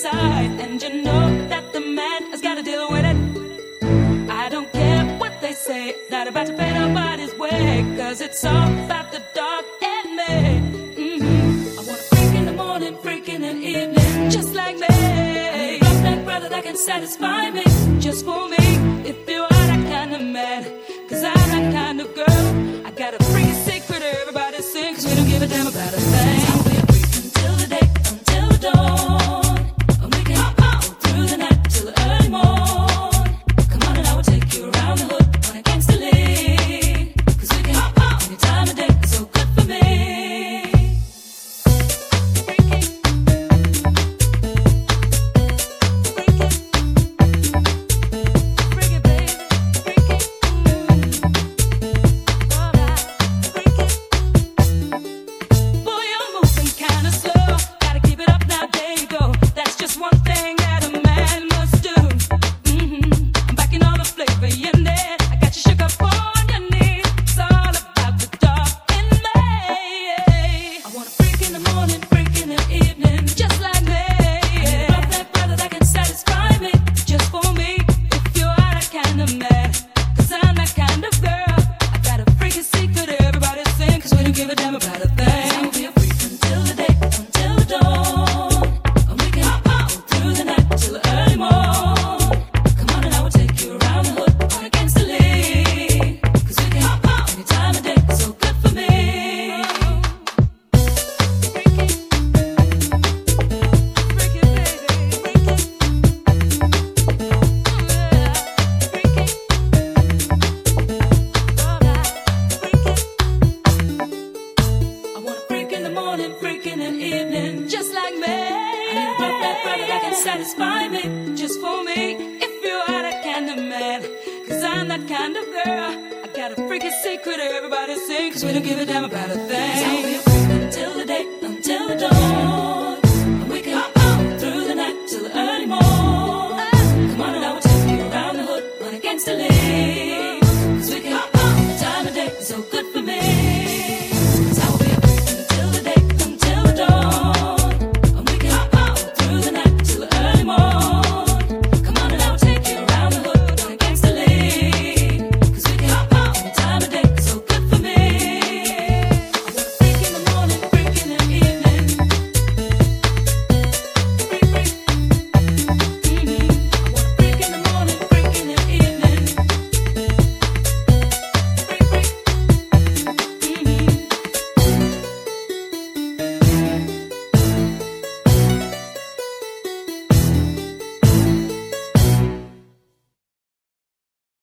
inside, and you know that the man has got to deal with it. I don't care what they say, not about to pay nobody's way, cause it's all about the dog and me. I want a freak in the morning, freak in the evening, just like me. I need a that brother that can satisfy me, just for me. If you are that kind of man, cause I'm that kind of girl. I got a freaking secret everybody sing, cause we don't give a damn about a thing. I'll be a freak until the day, until the dawn, and we can go through the night till the early morn. Come on and I will take you around the hood on a gangster lean, cause we can any time of day, it's so good for me. Satisfy me, just for me. If you are that kind of man, cause I'm that kind of girl. I got a freaking secret everybody sing, cause we don't give a damn about a thing.